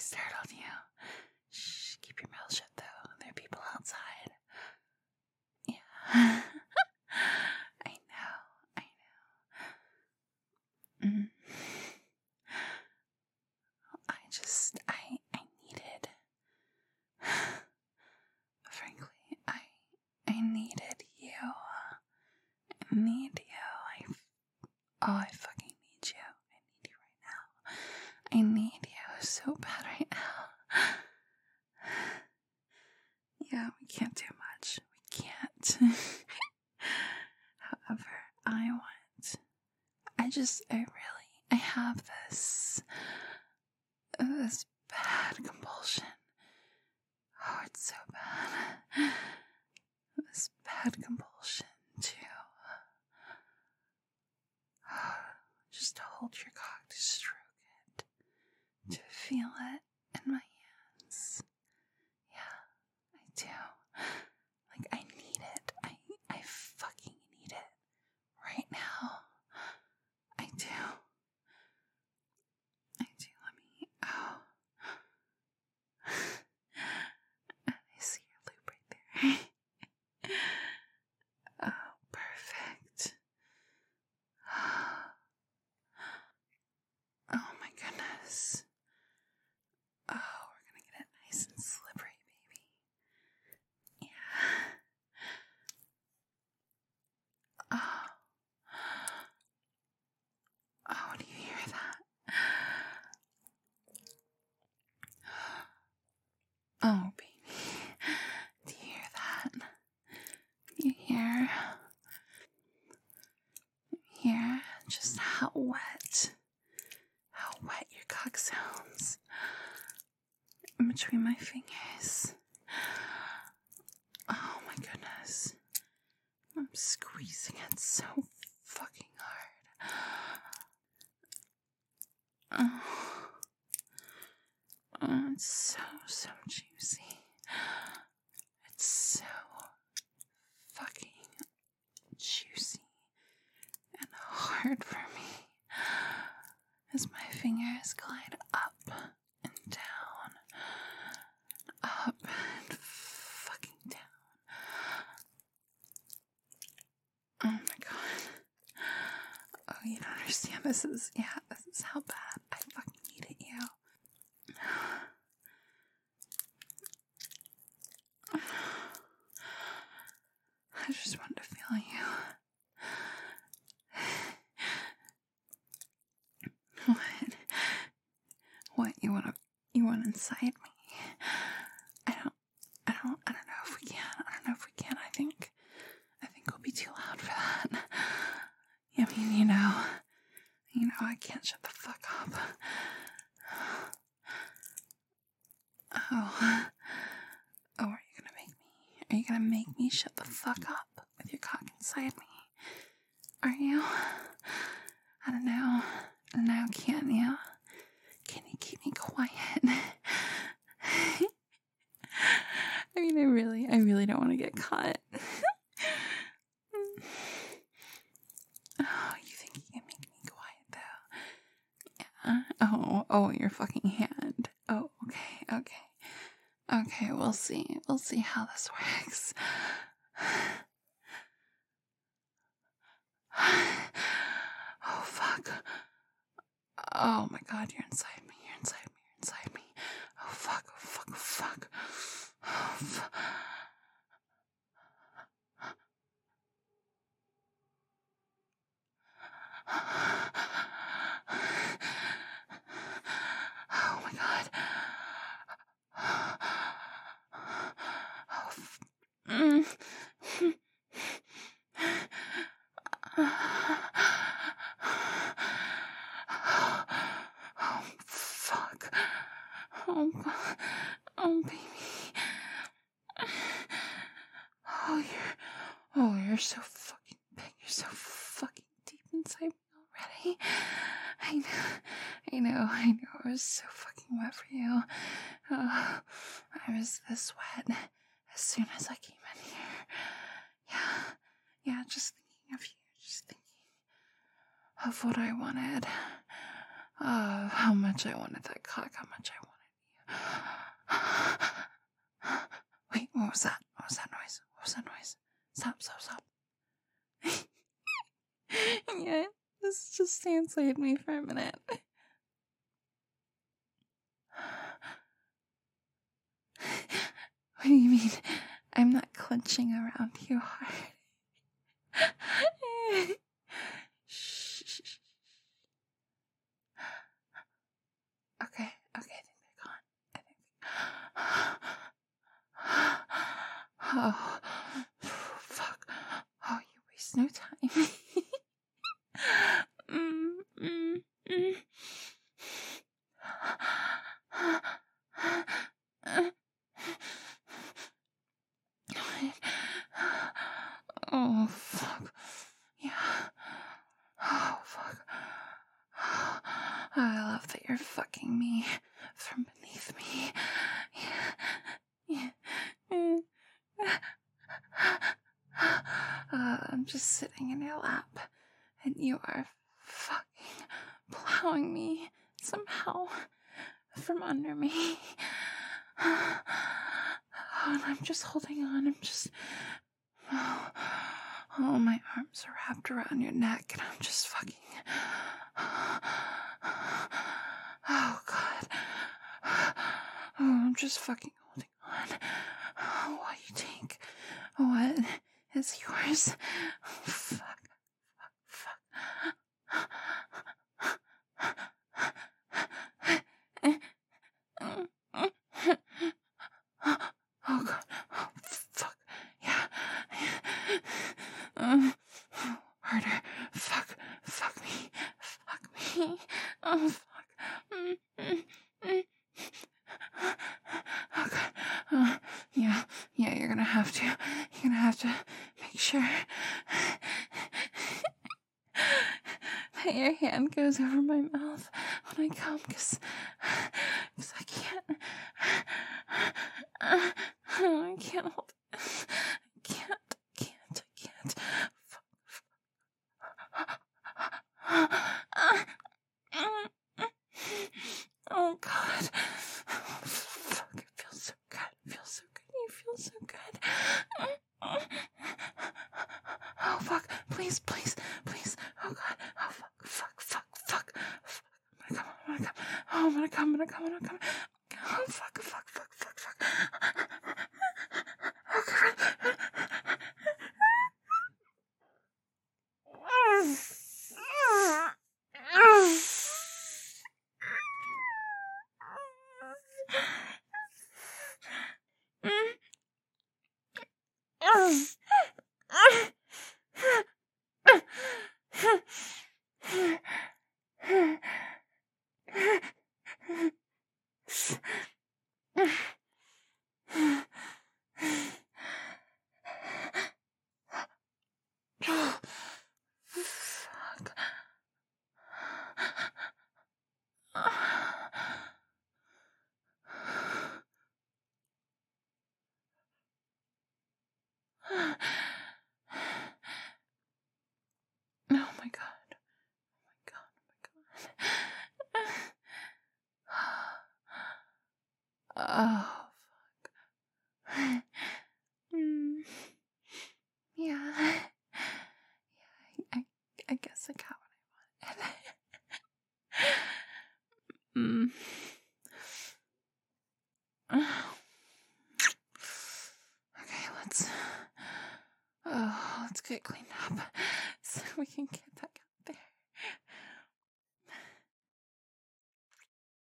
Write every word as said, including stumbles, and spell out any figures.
startled you. Shh, keep your mouth shut though. There are people outside. Yeah. I know, I know. Mm. I just, I, I needed, frankly, I, I needed you. I need you. I, oh, I fucking need you. I need you right now. I need you so bad right now. Yeah, we can't do much. We can't. However, I want, I just, I really, I have this, this bad compulsion. Oh, it's so bad. This bad compulsion to, uh, just to hold your cock, to stroke it, to feel it in my hands. Yeah, I do. Like, I need it. I, I fucking need it. Right now. I do. I do. Let me, oh. I see your loop right there. Oh, perfect. Oh my goodness. Oh, we're gonna get it nice and slippery, baby. Yeah. Oh. Oh, do you hear that? Oh, baby. Do you hear that? You hear? You hear just how wet, how wet your cock sounds in between my fingers. Oh my goodness. I'm squeezing it so fucking hard. Oh, oh it's so, so juicy. It's so fucking juicy and hard for me as my fingers glide up and down, up and fucking down. Oh my god. Oh, you don't understand. This is, yeah, this is how bad I fucking needed you. I just wanted to feel you. What? What you want to, you want inside me? I don't, I don't, I don't know if we can. I don't know if we can. I think, I think we'll be too loud for that. I mean, you know, you know, I can't shut the fuck up. Oh, oh, are you gonna make me? Are you gonna make me shut the fuck up with your cock inside me? Are you? I don't know. I don't know. Can you? Can you keep me quiet? I mean, I really, I really don't want to get caught. Oh, you think you can make me quiet though? Yeah. Oh, oh, your fucking hand. Oh, okay, okay. Okay, we'll see. We'll see how this works. Oh, fuck. Oh my god, you're inside me, you're inside me, you're inside me. Oh, fuck, oh, fuck, oh, fuck. Oh, fuck. Oh my god. Oh, f- mm. Oh, fuck. Oh, oh, baby. Oh, you're, oh, you're so fucking big. You're so fucking deep inside me already. I know, I know, I know. I was so fucking wet for you. Oh, I was this wet as soon as I came in here. Yeah, yeah, just thinking of you, just thinking of what I wanted. Of how much I wanted that cock, how much I wanted you. Wait, what was that? What was that noise? What was that noise? Stop, stop, stop. Yeah, just, just translate me for a minute. What do you mean? I'm not clenching around you hard. Shh, shh, shh. Okay, okay, I think they're gone. I think they're... Oh, fuck. Oh, you waste no time. mm, mm, mm. Oh, fuck. Yeah. Oh, fuck. I love that you're fucking me from beneath me. Yeah. Yeah. Uh, I'm just sitting in your lap, and you are fucking plowing me somehow from under me. Oh, and I'm just holding on. I'm just... Oh, oh, my arms are wrapped around your neck, and I'm just fucking... Oh, God. Oh, I'm just fucking holding on. Oh, what you take? What is yours? Oh, fuck. Fuck. Oh, God. Oh, fuck. Yeah. Uh, harder. Fuck. Fuck me. Fuck me. Oh, fuck. Mm, mm, mm. Oh, God. Uh, yeah. Yeah, you're gonna have to. You're gonna have to make sure that your hand goes over my mouth when I come, because I can't. I can't hold it. I can't. I can't. I can't. Oh, God. Fuck, it feels so good. It feels so good. You feel so good. Oh, fuck. Please, please, please. Oh, God. Oh, fuck, fuck, fuck, fuck. Fuck. I'm gonna come, I'm gonna come. Oh, I'm gonna come, I'm gonna come. Oh, fuck, fuck, fuck, fuck, fuck. Okay, fuck. Oh my God. Oh my God. Oh my God. Oh, fuck. Mm. Yeah. Yeah, I, I guess I got what I wanted. mm. Okay, let's... Oh, let's get cleaned up so we can get back